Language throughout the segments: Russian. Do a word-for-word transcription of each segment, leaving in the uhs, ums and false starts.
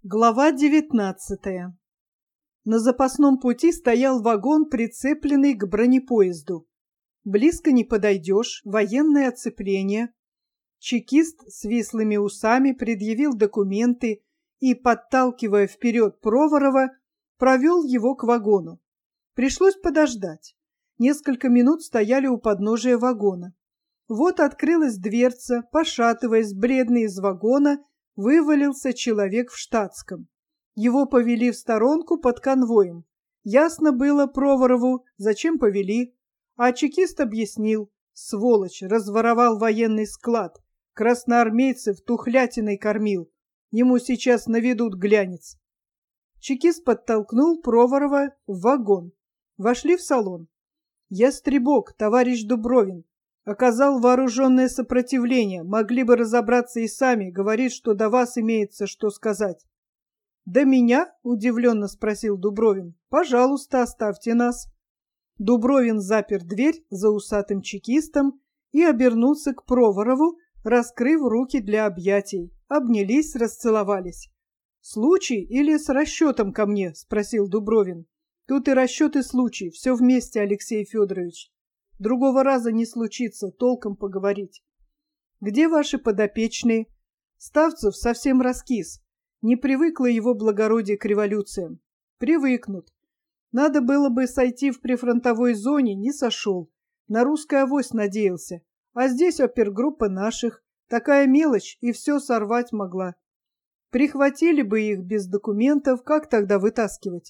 Глава девятнадцатая. На запасном пути стоял вагон, прицепленный к бронепоезду. Близко не подойдешь, военное оцепление. Чекист с вислыми усами предъявил документы и, подталкивая вперед Проворова, провел его к вагону. Пришлось подождать. Несколько минут стояли у подножия вагона. Вот открылась дверца, пошатываясь, бледный из вагона, вывалился человек в штатском. Его повели в сторонку под конвоем. Ясно было Проворову, зачем повели. А чекист объяснил: сволочь, разворовал военный склад, красноармейцев тухлятиной кормил. Ему сейчас наведут глянец. Чекист подтолкнул Проворова в вагон. Вошли в салон. Ястребок, товарищ Дубровин, оказал вооруженное сопротивление, могли бы разобраться и сами, говорит, что до вас имеется что сказать. До меня? Удивленно спросил Дубровин. Пожалуйста, оставьте нас. Дубровин запер дверь за усатым чекистом и обернулся к Проворову, раскрыв руки для объятий. Обнялись, расцеловались. Случай или с расчетом ко мне? Спросил Дубровин. Тут и расчет, и случай, все вместе, Алексей Федорович. Другого раза не случится толком поговорить. Где ваши подопечные? Ставцев совсем раскис. Не привыкло его благородие к революциям. Привыкнут. Надо было бы сойти в прифронтовой зоне, не сошел. На русский авось надеялся. А здесь опергруппа наших. Такая мелочь, и все сорвать могла. Прихватили бы их без документов, как тогда вытаскивать?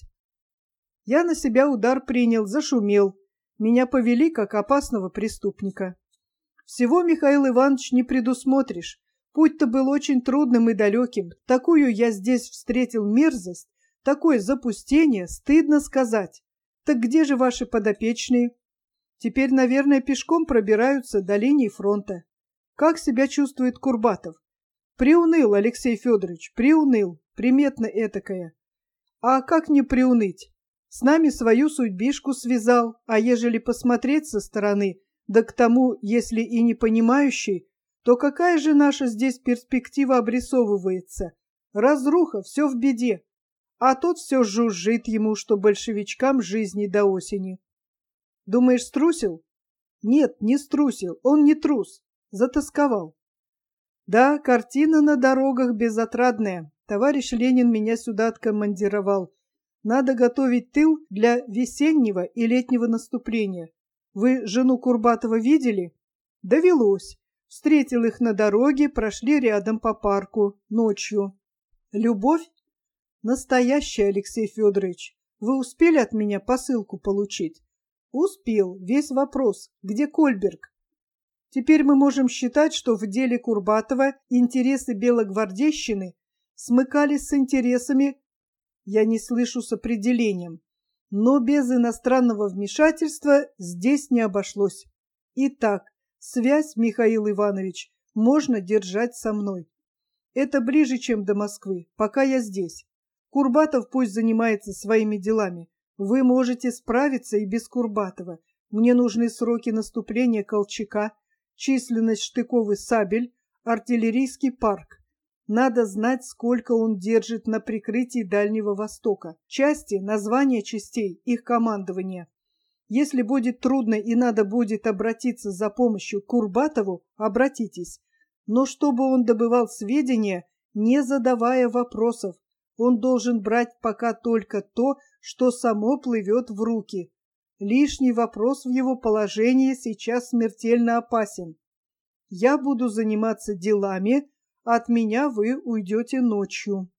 Я на себя удар принял, зашумел. Меня повели как опасного преступника. Всего, Михаил Иванович, не предусмотришь. Путь-то был очень трудным и далеким. Такую я здесь встретил мерзость, такое запустение, стыдно сказать. Так где же ваши подопечные? Теперь, наверное, пешком пробираются до линии фронта. Как себя чувствует Курбатов? Приуныл, Алексей Федорович, приуныл, приметно этакое. А как не приуныть? С нами свою судьбишку связал, а ежели посмотреть со стороны, да к тому, если и не понимающий, то какая же наша здесь перспектива обрисовывается? Разруха, все в беде. А тот все жужжит ему, что большевичкам жизни до осени. Думаешь, струсил? Нет, не струсил, он не трус, затасковал. Да, картина на дорогах безотрадная. Товарищ Ленин меня сюда откомандировал. Надо готовить тыл для весеннего и летнего наступления. Вы жену Курбатова видели? Довелось. Встретил их на дороге, прошли рядом по парку, ночью. Любовь? Настоящая, Алексей Федорович. Вы успели от меня посылку получить? Успел. Весь вопрос. Где Кольберг? Теперь мы можем считать, что в деле Курбатова интересы белогвардейщины смыкались с интересами. Я не слышу с определением, но без иностранного вмешательства здесь не обошлось. Итак, связь, Михаил Иванович, можно держать со мной. Это ближе, чем до Москвы, пока я здесь. Курбатов пусть занимается своими делами. Вы можете справиться и без Курбатова. Мне нужны сроки наступления Колчака, численность штыков и сабель, артиллерийский парк. Надо знать, сколько он держит на прикрытии Дальнего Востока. Части, названия частей, их командование. Если будет трудно и надо будет обратиться за помощью к Курбатову, обратитесь. Но чтобы он добывал сведения, не задавая вопросов. Он должен брать пока только то, что само плывет в руки. Лишний вопрос в его положении сейчас смертельно опасен. Я буду заниматься делами, от меня вы уйдете ночью.